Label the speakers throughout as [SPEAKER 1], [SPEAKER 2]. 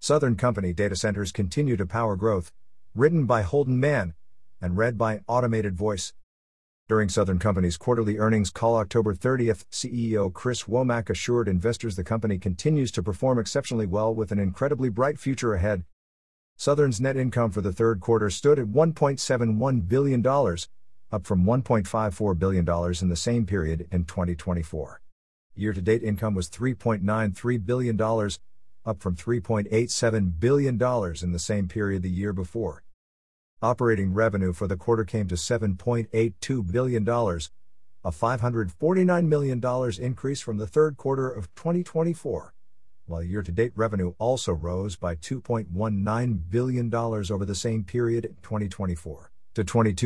[SPEAKER 1] Southern Company data centers continue to power growth, written by Holden Mann and read by Automated Voice. During Southern Company's quarterly earnings call October 30th, CEO Chris Womack assured investors the company continues to perform exceptionally well with an incredibly bright future ahead. Southern's net income for the third quarter stood at $1.71 billion, up from $1.54 billion in the same period in 2024. Year-to-date income was $3.93 billion, up from $3.87 billion in the same period the year before. Operating revenue for the quarter came to $7.82 billion, a $549 million increase from the third quarter of 2024, while year-to-date revenue also rose by $2.19 billion over the same period in 2024, to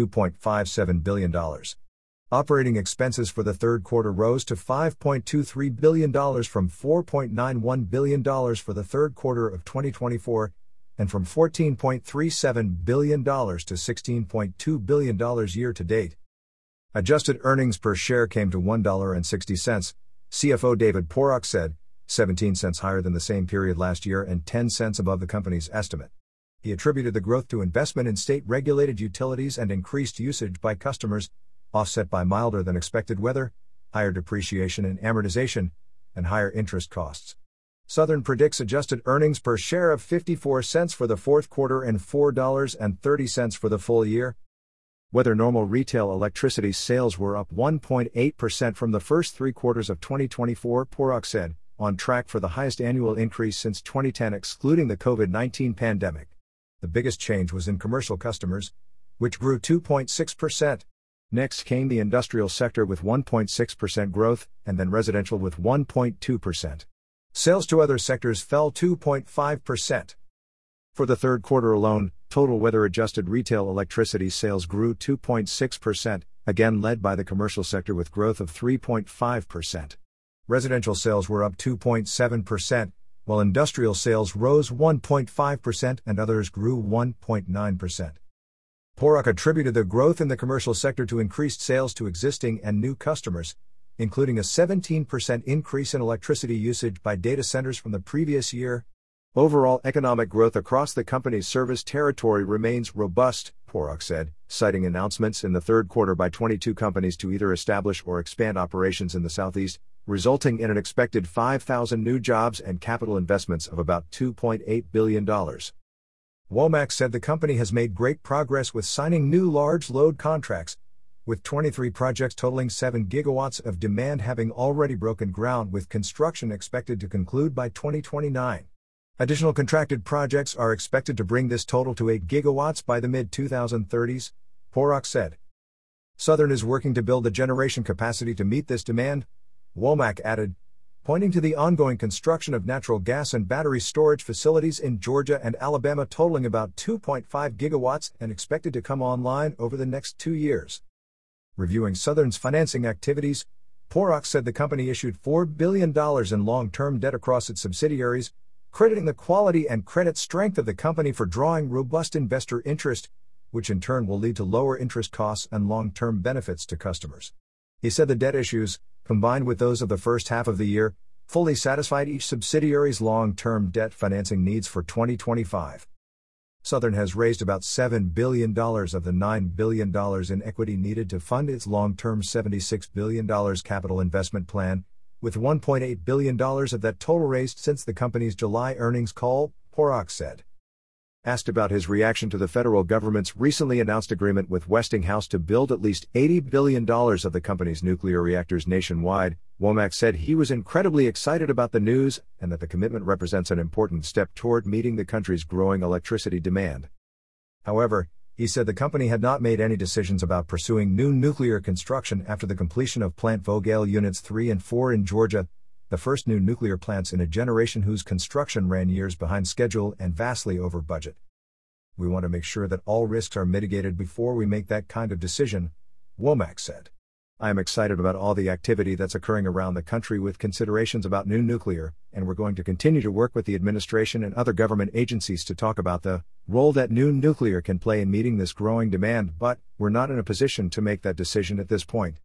[SPEAKER 1] $22.57 billion. Operating expenses for the third quarter rose to $5.23 billion from $4.91 billion for the third quarter of 2024, and from $14.37 billion to $16.2 billion year-to-date. Adjusted earnings per share came to $1.60, CFO David Porok said, 17 cents higher than the same period last year and 10 cents above the company's estimate. He attributed the growth to investment in state-regulated utilities and increased usage by customers, offset by milder than expected weather, higher depreciation and amortization, and higher interest costs. Southern predicts adjusted earnings per share of 54 cents for the fourth quarter and $4.30 for the full year. Weather normal retail electricity sales were up 1.8% from the first three quarters of 2024, Porok said, on track for the highest annual increase since 2010 excluding the COVID-19 pandemic. The biggest change was in commercial customers, which grew 2.6%. Next came the industrial sector with 1.6% growth, and then residential with 1.2%. Sales to other sectors fell 2.5%. For the third quarter alone, total weather-adjusted retail electricity sales grew 2.6%, again led by the commercial sector with growth of 3.5%. Residential sales were up 2.7%, while industrial sales rose 1.5% and others grew 1.9%. Porok attributed the growth in the commercial sector to increased sales to existing and new customers, including a 17% increase in electricity usage by data centers from the previous year. Overall economic growth across the company's service territory remains robust, Porok said, citing announcements in the third quarter by 22 companies to either establish or expand operations in the Southeast, resulting in an expected 5,000 new jobs and capital investments of about $2.8 billion. Womack said the company has made great progress with signing new large load contracts, with 23 projects totaling 7 gigawatts of demand having already broken ground with construction expected to conclude by 2029. Additional contracted projects are expected to bring this total to 8 gigawatts by the mid-2030s, Porok said. Southern is working to build the generation capacity to meet this demand, Womack added, pointing to the ongoing construction of natural gas and battery storage facilities in Georgia and Alabama totaling about 2.5 gigawatts and expected to come online over the next 2 years. Reviewing Southern's financing activities, Porok said the company issued $4 billion in long-term debt across its subsidiaries, crediting the quality and credit strength of the company for drawing robust investor interest, which in turn will lead to lower interest costs and long-term benefits to customers. He said the debt issues, combined with those of the first half of the year, fully satisfied each subsidiary's long-term debt financing needs for 2025. Southern has raised about $7 billion of the $9 billion in equity needed to fund its long-term $76 billion capital investment plan, with $1.8 billion of that total raised since the company's July earnings call, Porok said. Asked about his reaction to the federal government's recently announced agreement with Westinghouse to build at least $80 billion of the company's nuclear reactors nationwide, Womack said he was incredibly excited about the news and that the commitment represents an important step toward meeting the country's growing electricity demand. However, he said the company had not made any decisions about pursuing new nuclear construction after the completion of Plant Vogtle Units 3 and 4 in Georgia, the first new nuclear plants in a generation whose construction ran years behind schedule and vastly over budget. We want to make sure that all risks are mitigated before we make that kind of decision, Womack said. I am excited about all the activity that's occurring around the country with considerations about new nuclear, and we're going to continue to work with the administration and other government agencies to talk about the role that new nuclear can play in meeting this growing demand, but we're not in a position to make that decision at this point.